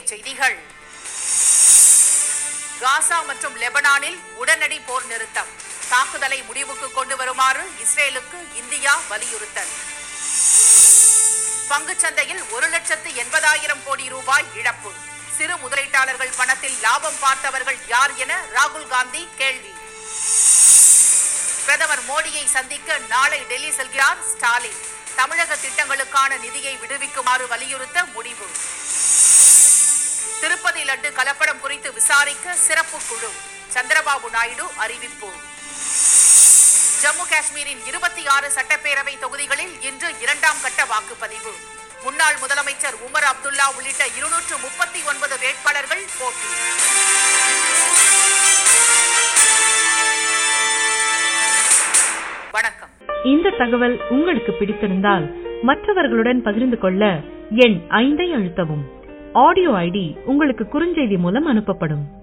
செய்திகள். காசா மற்றும் லெபனானில் உடனடி போர் நிறுத்தம். தாக்குதலை முடிவுக்கு கொண்டு வருமாறு இஸ்ரேலுக்கு இந்தியா வலியுறுத்தல். பங்குச்சந்தையில் 1,80,000 கோடி ரூபாய் இழப்பு. சிறு முதலீட்டாளர்கள் பணத்தில் லாபம் பார்த்தவர்கள் யார் என ராகுல் காந்தி கேள்வி. பிரதமர் மோடியை சந்திக்க நாளை டெல்லி செல்கிறார் ஸ்டாலின். தமிழக திட்டங்களுக்கான நிதியை விடுவிக்குமாறு வலியுறுத்த முடிவு. திருப்பதி லட்டு கலப்படம் குறித்து விசாரிக்க சிறப்பு குழு. சந்திரபாபு நாயுடு அறிவிப்பு. ஜம்மு காஷ்மீரின் 26 சட்டப்பேரவை தொகுதிகளில் இன்று 2ஆம் கட்ட வாக்குப்பதிவு. முன்னாள் முதலமைச்சர் உமர் அப்துல்லா உள்ளிட்ட 239 வேட்பாளர்கள் போட்டி. வணக்கம். இந்த தகவல் உங்களுக்கு பிடித்திருந்தால் மற்றவர்களுடன் பகிர்ந்து கொள்ள எண் 5 அழுத்தவும். ஆடியோ ஐடி உங்களுக்கு குறுஞ்செய்தி மூலம் அனுப்பப்படும்.